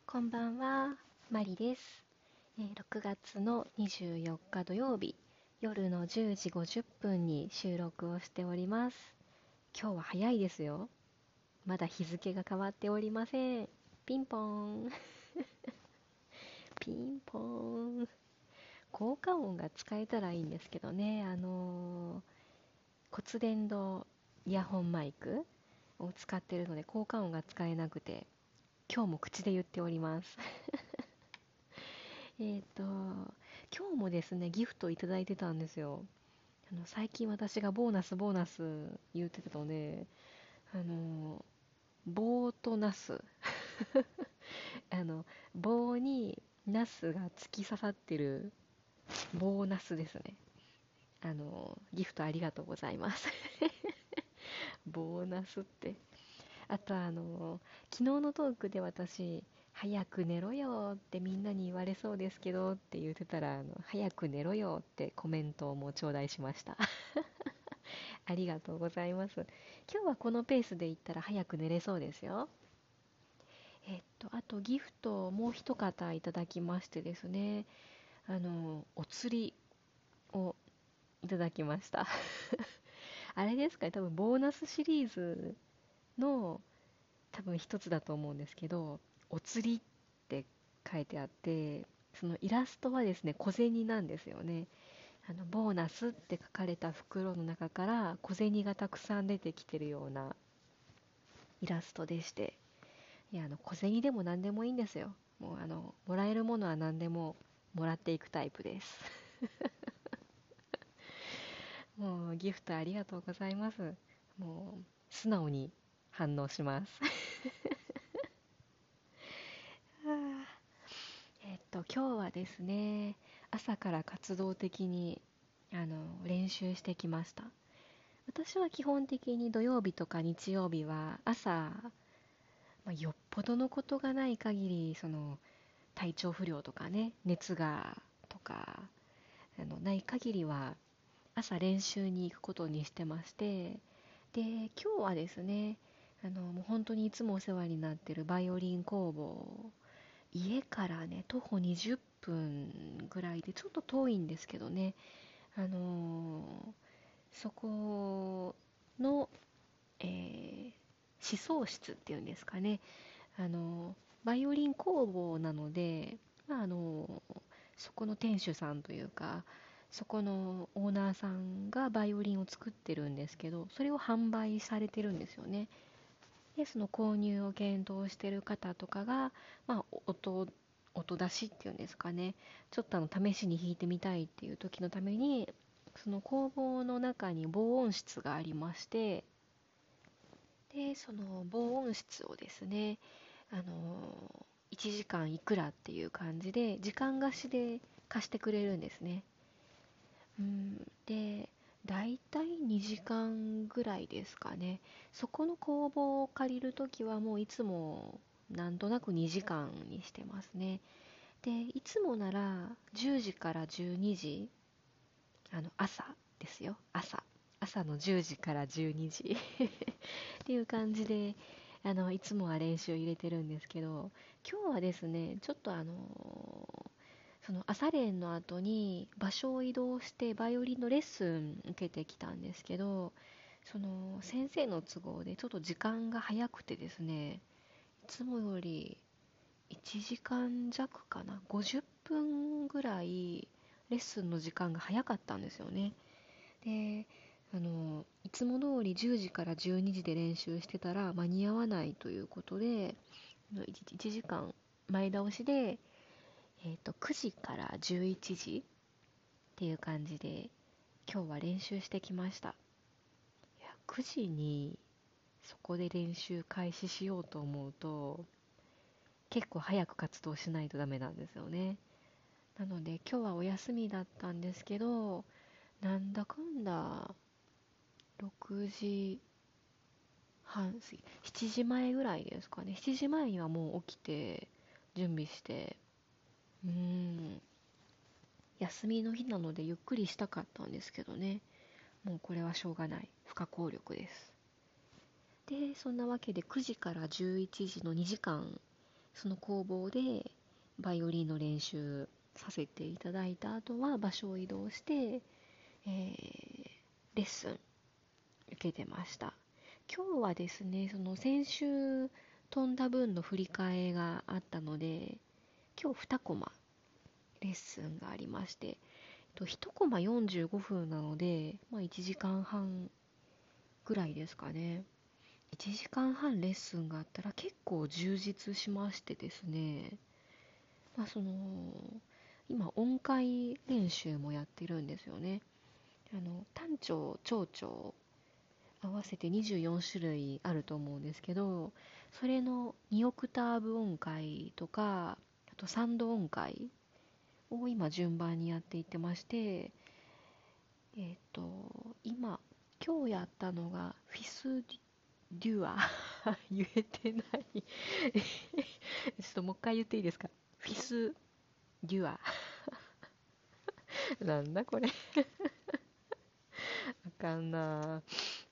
こんばんは、マリです。6月の24日土曜日、夜の10時50分に収録をしております。今日は早いですよ。まだ日付が変わっておりません。ピンポーン。ピンポーン。効果音が使えたらいいんですけどね。骨伝導イヤホンマイクを使ってるので効果音が使えなくて、今日も口で言っております。今日もですね、ギフトいただいてたんですよ。最近私がボーナスボーナス言ってたので、あの、棒とナス、あの、棒にナスが突き刺さってる棒ナスですね。ギフトありがとうございます。ボーナスって。あと昨日のトークで私、早く寝ろよってみんなに言われそうですけどって言ってたら、早く寝ろよってコメントをも頂戴しました。ありがとうございます。今日はこのペースでいったら早く寝れそうですよ。あとギフトをもう一方いただきましてですね、お釣りをいただきました。あれですかね、多分ボーナスシリーズの多分一つだと思うんですけど、お釣りって書いてあって、そのイラストはですね、小銭なんですよね。ボーナスって書かれた袋の中から小銭がたくさん出てきてるようなイラストでして、いや、小銭でも何でもいいんですよ。もうもらえるものは何でももらっていくタイプです。もうギフトありがとうございます。もう素直に反応します。今日はですね、朝から活動的に練習してきました。私は基本的に土曜日とか日曜日は朝、よっぽどのことがない限り、体調不良とかね、熱がとかない限りは朝練習に行くことにしてまして、で、今日はですね、もう本当にいつもお世話になってるバイオリン工房、家からね、徒歩20分ぐらいでちょっと遠いんですけどね、あのーそこの、思想室っていうんですかね、バイオリン工房なので、そこの店主さんというか、そこのオーナーさんがバイオリンを作ってるんですけど、それを販売されてるんですよね。で、その購入を検討してる方とかが、音出しっていうんですかね、ちょっと試しに弾いてみたいっていう時のために、その工房の中に防音室がありまして、で、その防音室をですね、1時間いくらっていう感じで、時間貸しで貸してくれるんですね。で、だいたい2時間ぐらいですかね。そこの工房を借りるときはもういつもなんとなく2時間にしてますね。で、いつもなら10時から12時、朝ですよ。朝の10時から12時っていう感じで、いつもは練習入れてるんですけど、今日はですね、ちょっとその朝練の後に場所を移動してバイオリンのレッスン受けてきたんですけど、その先生の都合でちょっと時間が早くてですね、いつもより1時間弱かな、50分ぐらいレッスンの時間が早かったんですよね。で、いつも通り10時から12時で練習してたら間に合わないということで、1時間前倒しで、9時から11時っていう感じで今日は練習してきました。いや、9時にそこで練習開始しようと思うと結構早く活動しないとダメなんですよね。なので今日はお休みだったんですけど、なんだかんだ6時半過ぎ、7時前ぐらいですかね。7時前にはもう起きて準備して、うーん、休みの日なのでゆっくりしたかったんですけどね。もうこれはしょうがない。不可抗力です。で、そんなわけで9時から11時の2時間、 その工房でバイオリンの練習させていただいた後は場所を移動して、レッスン受けてました。今日はですね、その先週飛んだ分の振り替えがあったので、今日2コマレッスンがありまして、1コマ45分なので、1時間半ぐらいですかね。1時間半レッスンがあったら結構充実しましてですね、まあ、その今音階練習もやってるんですよね。単調長調合わせて24種類あると思うんですけど、それの2オクターブ音階とか、あと3度音階を今順番にやっていってまして、えっと今日やったのがフィスデュア言えてないちょっともう一回言っていいですか？フィスデュアなんだこれあかんな。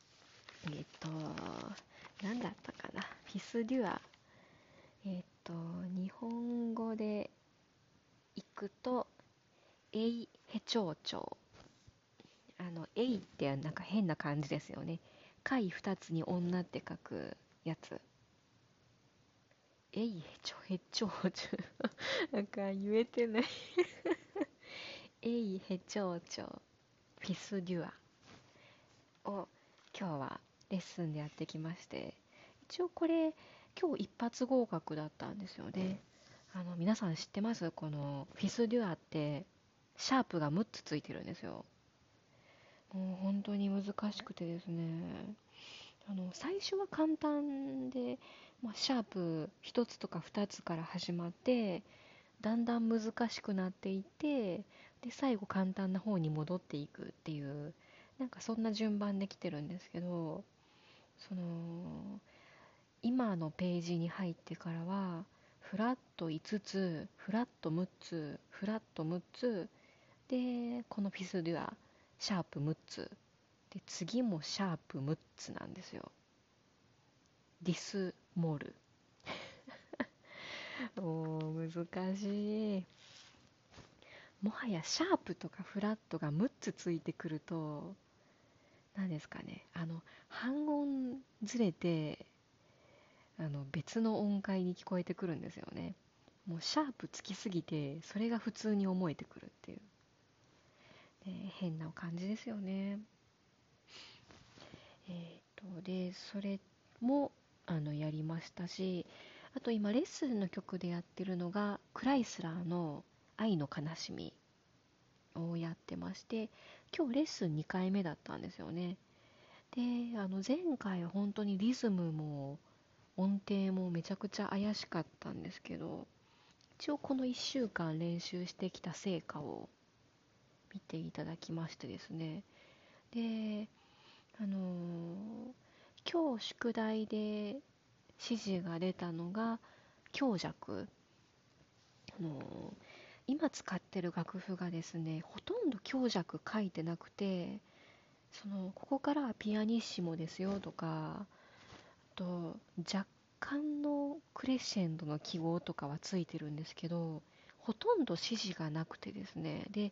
なんだったかな。フィスデュア。日本語で行くと、エイヘチョウチョウ。エイってなんか変な感じですよね。貝二つに女って書くやつ。エイヘチョヘチョウチョウ。なんか言えてないエイヘチョウチョウ。フィスデュアを今日はレッスンでやってきまして、一応これ今日一発合格だったんですよね。皆さん知ってます？このフィスデュアってシャープが6つついてるんですよ。もう本当に難しくてですね、最初は簡単で、シャープ1つとか2つから始まってだんだん難しくなっていって、で最後簡単な方に戻っていくっていう、なんかそんな順番で来てるんですけど、その今のページに入ってからはフラット5つフラット6つフラット6つで、このフィスデュアシャープ6つで、次もシャープ6つなんですよ。ディスモール難しい。もはやシャープとかフラットが6つついてくると、何ですかね、半音ずれて別の音階に聞こえてくるんですよね。もうシャープつきすぎてそれが普通に思えてくるっていう、変な感じですよね。でそれもやりましたし、あと今レッスンの曲でやってるのがクライスラーの愛の悲しみをやってまして、今日レッスン2回目だったんですよね。で前回は本当にリズムも音程もめちゃくちゃ怪しかったんですけど、一応この1週間練習してきた成果を見ていただきましてですね、で今日宿題で指示が出たのが強弱。あのー今使ってる楽譜がですね、ほとんど強弱書いてなくて、ここからはピアニッシモですよとか、あと若干のクレッシェンドの記号とかはついてるんですけど、ほとんど指示がなくてですね、で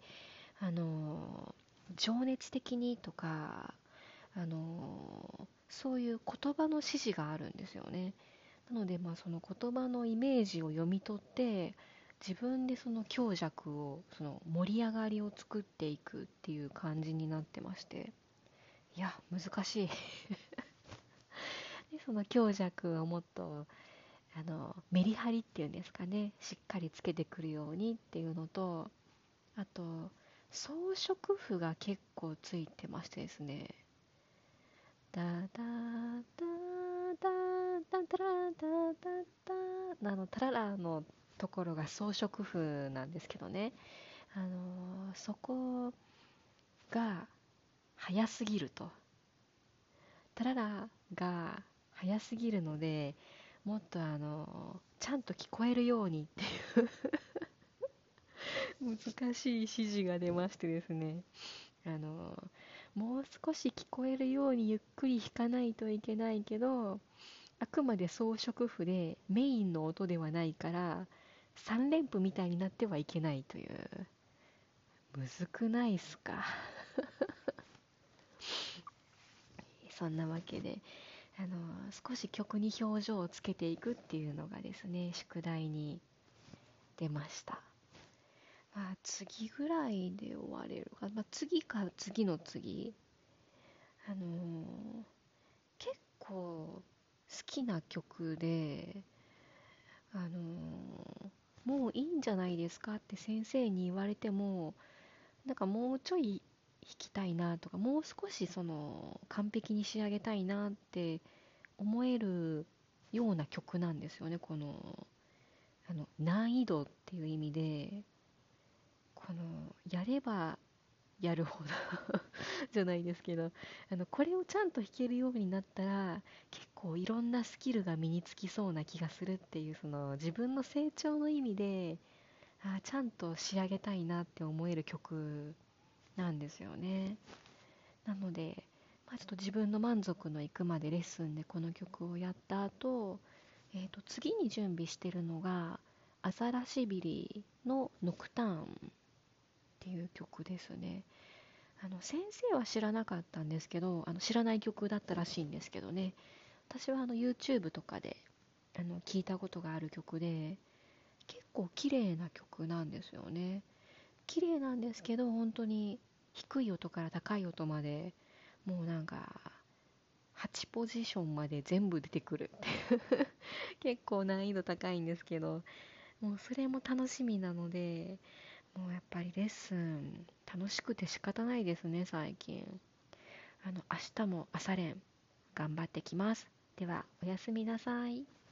情熱的にとか、そういう言葉の指示があるんですよね。なので、その言葉のイメージを読み取って、自分でその強弱を、その盛り上がりを作っていくっていう感じになってまして、いや難しいでその強弱をもっとメリハリっていうんですかね、しっかりつけてくるようにっていうのと、あと装飾符が結構ついてましてですね、ダダダダダダラダダダタララのところが装飾符なんですけどね、そこが早すぎると、タララが早すぎるので、もっとちゃんと聞こえるようにっていう難しい指示が出ましてですね、もう少し聞こえるようにゆっくり弾かないといけないけど、 あくまで装飾譜でメインの音ではないから3連符みたいになってはいけないという。むずくないっすか？そんなわけで、少し曲に表情をつけていくっていうのがですね、宿題に出ました。まあ、次ぐらいで終われるか、まあ、次か次の次、あのー結構好きな曲で、もういいんじゃないですかって先生に言われても、なんかもうちょい弾きたいなとか、もう少しその完璧に仕上げたいなって思えるような曲なんですよね。この、難易度っていう意味で、この、やればやるほどじゃないですけど、これをちゃんと弾けるようになったら、結構いろんなスキルが身につきそうな気がするっていう、その自分の成長の意味で、ちゃんと仕上げたいなって思える曲なんですよね。なので、まあ、ちょっと自分の満足のいくまでレッスンでこの曲をやった後、次に準備してるのが、アザラシビリのノクターンっていう曲ですね。先生は知らなかったんですけど、知らない曲だったらしいんですけどね。私はYouTube とかで聞いたことがある曲で、結構綺麗な曲なんですよね。綺麗なんですけど、本当に低い音から高い音まで、もうなんか、8ポジションまで全部出てくるっていう結構難易度高いんですけど、もうそれも楽しみなので、もうやっぱりレッスン楽しくて仕方ないですね、最近。明日も朝練頑張ってきます。では、おやすみなさい。